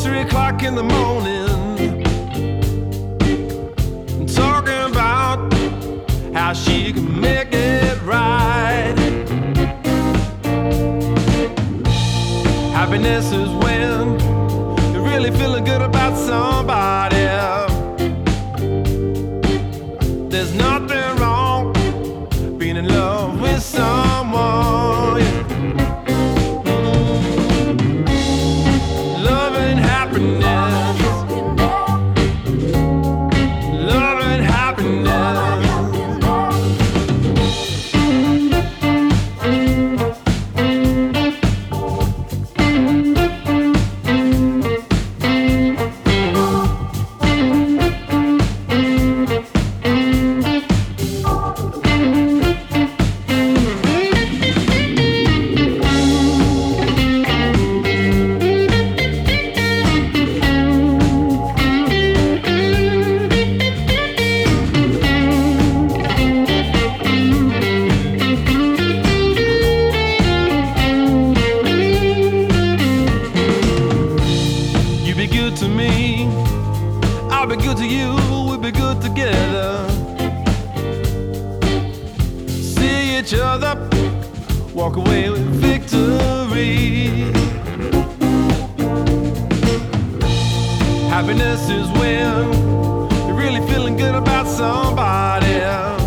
3 o'clock in the morning, talking about how she can make it right. Happiness is when you're really feeling good about somebody. There's nothing wrong being in love with someone. Love and happiness. Love and happiness. Be good to me, I'll be good to you, we'll be good together. See each other, walk away with victory. Happiness is when you're really feeling good about somebody.